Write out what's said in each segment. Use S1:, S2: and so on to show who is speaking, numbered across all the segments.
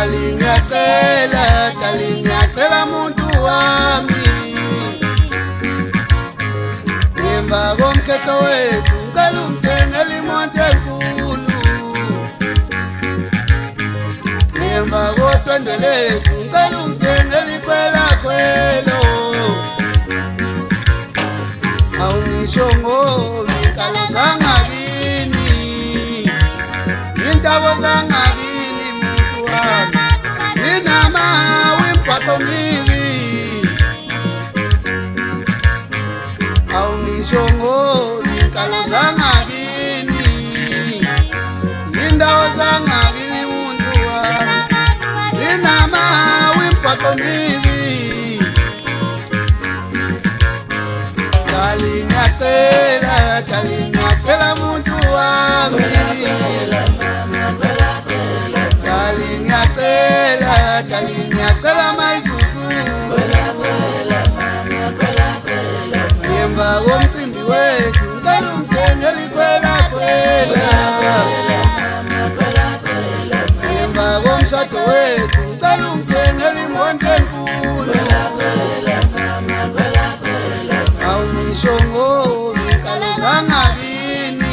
S1: Ngiyacela muntu wami Ngemva komkhetho wethu ngicela ungithengele imoto enkulu Ngemva kodwendwe lethu ngicela ungithengele ikhwelakhwelo Awungisho ngoba inkalo zangakini Indaba zangakini muntu wami Zinama wimphako mibi Awungisho ngoba inkalo zangakini Indawo zangakini muntu wami Zinama wimphako mibi Ngiyacela muntu wami Ngiyacela mayizuzu Ngemva komcimbi wethu ngicela ungithengele ikhwelakhwela Ngemva komshado wethu ngicela ungithengele imoto enkulu Awungisho ngoba inkalo zangakini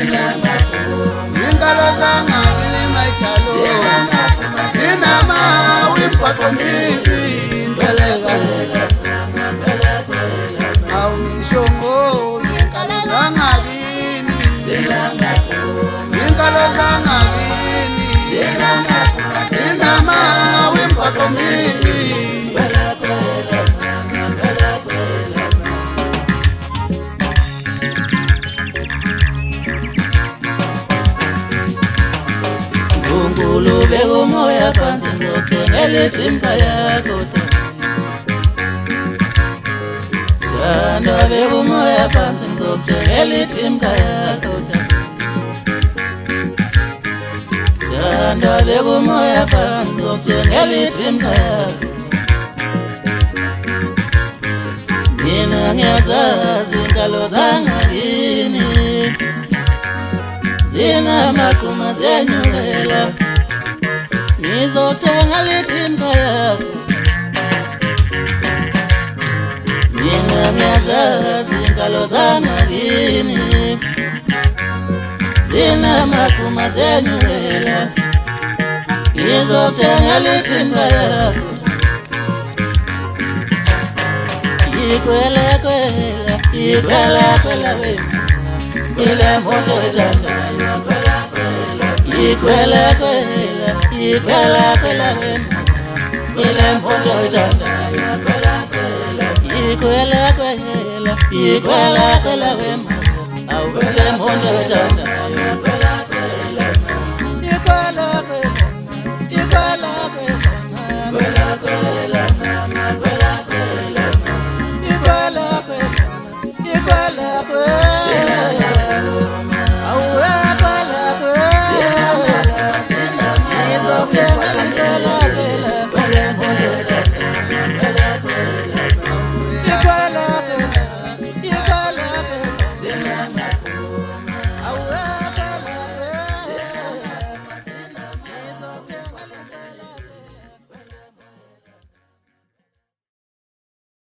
S1: Inkalo zangakini mayidalo Zinama wimphako mibi Nteleka Awungisho ngoba inkalo zangakini Inkalo zangakini Zinama wimphako mibi
S2: Unkulunkulu beka umoya phansi ngizothengela idrimka yakho Sithandwa beka umoya phansi ngizothengela idrimka yakho Sithandwa beka umoya phansi ngizothengela idrimka yakho Mina ngiyazazi inkalo zangakini Zinamaqhuma zenyukela Ngizothengela idrimka yakho Mina ngiyazazi inkalo zangakini Zinamaqhuma zenyukela Ngizothengela idrimka yakho Ikwela wena Ile moto ethandayo Ikwela wena Ile moto ethandayo Ikwela wena Awele moto ethandayo Ikwela